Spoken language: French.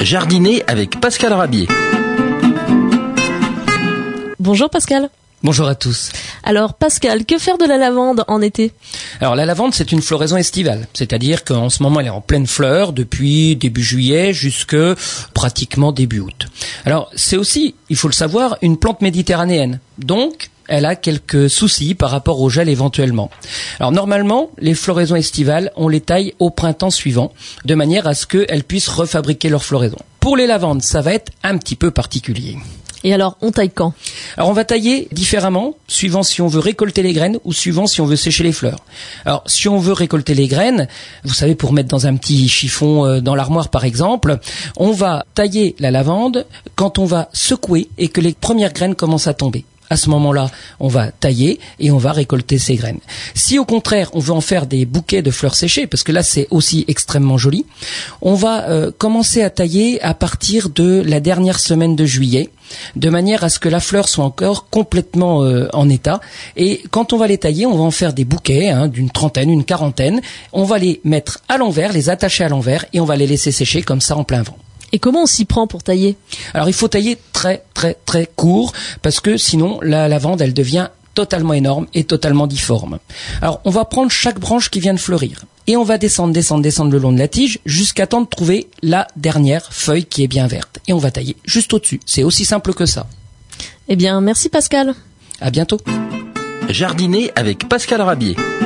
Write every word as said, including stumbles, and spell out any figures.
Jardiner avec Pascal Rabier. Bonjour Pascal. Bonjour à tous. Alors Pascal, que faire de la lavande en été ? Alors la lavande, c'est une floraison estivale, c'est-à-dire qu'en ce moment elle est en pleine fleur depuis début juillet jusque pratiquement début août. Alors c'est aussi, il faut le savoir, une plante méditerranéenne, donc elle a quelques soucis par rapport au gel éventuellement. Alors normalement, les floraisons estivales, on les taille au printemps suivant, de manière à ce qu'elles puissent refabriquer leur floraison. Pour les lavandes, ça va être un petit peu particulier. Et alors, on taille quand ? Alors on va tailler différemment, suivant si on veut récolter les graines ou suivant si on veut sécher les fleurs. Alors si on veut récolter les graines, vous savez, pour mettre dans un petit chiffon euh, dans l'armoire par exemple, on va tailler la lavande quand on va secouer et que les premières graines commencent à tomber. À ce moment-là, on va tailler et on va récolter ces graines. Si au contraire, on veut en faire des bouquets de fleurs séchées, parce que là c'est aussi extrêmement joli, on va euh, commencer à tailler à partir de la dernière semaine de juillet, de manière à ce que la fleur soit encore complètement euh, en état. Et quand on va les tailler, on va en faire des bouquets hein, d'une trentaine, une quarantaine. On va les mettre à l'envers, les attacher à l'envers et on va les laisser sécher comme ça en plein vent. Et comment on s'y prend pour tailler ? Alors il faut tailler très très très court parce que sinon la lavande elle devient totalement énorme et totalement difforme. Alors on va prendre chaque branche qui vient de fleurir et on va descendre, descendre, descendre le long de la tige jusqu'à temps de trouver la dernière feuille qui est bien verte. Et on va tailler juste au-dessus. C'est aussi simple que ça. Eh bien, merci Pascal. À bientôt. Jardiner avec Pascal Rabier.